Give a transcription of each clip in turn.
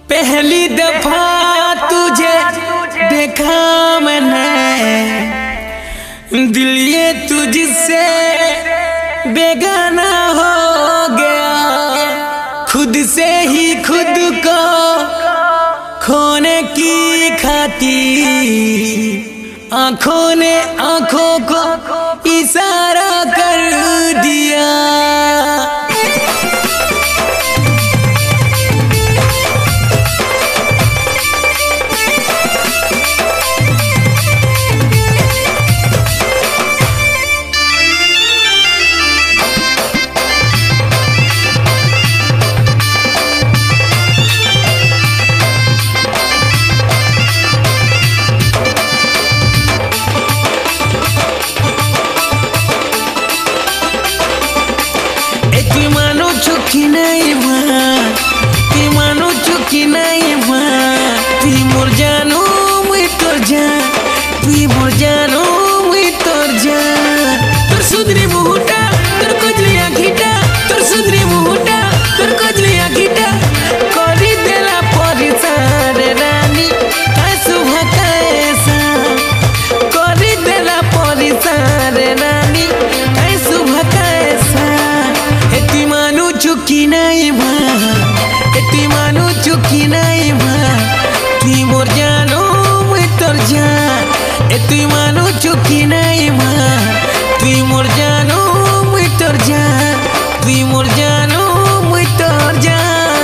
पहली दफा तुझे देखा मैंने, दिल ये तुझसे बेगाना हो गया। खुद से ही खुद को खोने की खातिर आंखों ने आंखों को इशारा कर दिया। Estoy mano chukina ima, estoy morjano muy torja, estoy morjano muy torja.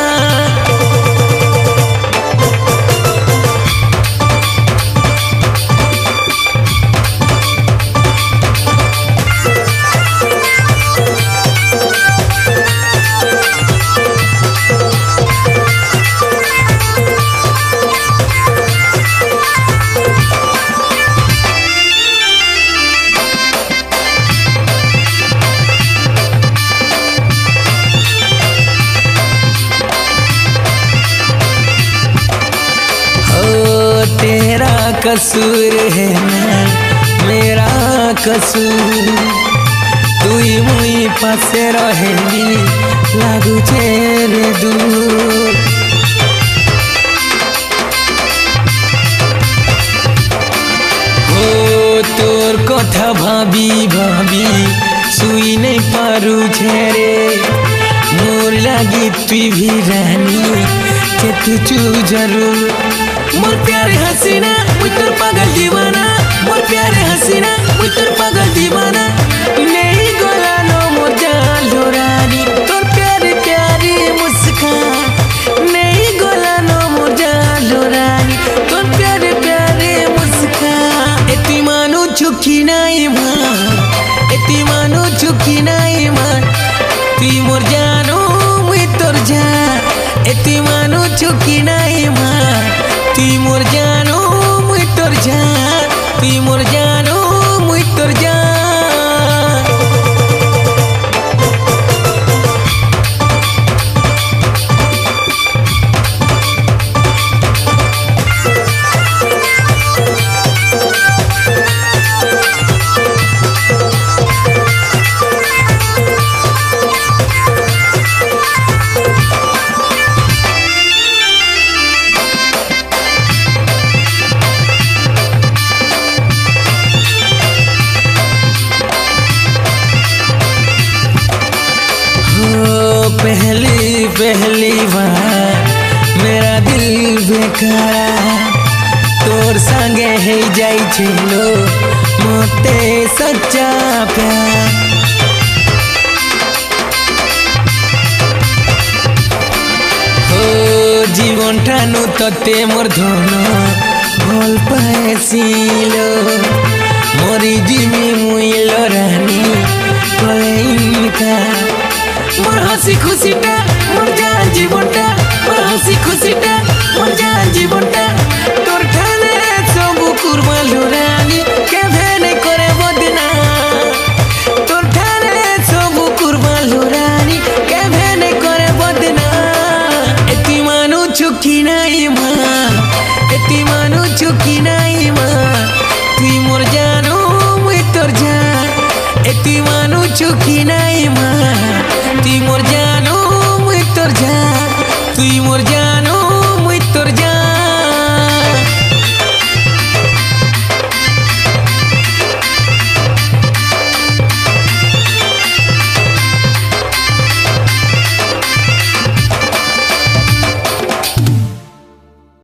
तेरा कसूर है ना मेरा कसूर, तू ही मुई पासे रहेली लागू रे दूर। हो तोर कथा भाभी भाभी सुई नहीं पारू रे, मोर लागी तू भी रानी के तू जरूर। मोर प्यारे हसीना मुझ तोर पागल दीवाना, मोर प्यारे हसीना मुझ तोर पागल दीवाना। नहीं गोला नो मोर जालो रानी, तोर प्यारी प्यारी मुस्कान। नहीं गोला नो मोर जालो रानी, तोर प्यारे प्यारे मुस्कान। एती मानो चुकी नहीं मान, एती मानो चुकी नहीं मान, तू मोर जानो मुझ तोर जान। एती मानो चुकी नहीं मान, तू मोर जानो मुई तोर जान, तू मोर जानो मुई तोर जान। पहली पहली बार मेरा दिल बेकरार, तोर संगे है जाई छिलो मोते सच्चा प्यार। हो जीवन ठानु तते मोर धन भल पाएसिलो, मोरी जिमी मुइलो रानी कलेइनका। मोर हसी खुशीटा मोर जान जीवनटा, मोर हसी खुशीटा मोर जान जीवनटा। तोर ठाने सबु कुरमालु रानी केभे नहीं करे बदना, तोर ठाने सबु कुरमालु रानी केभे नहीं करे बदना। एती मानु चुकी नहीं मां, एती मानु चुकी नहीं मां, तू मोर जानो मुई तोर जान। एती मानु चुकी नहीं मां, तू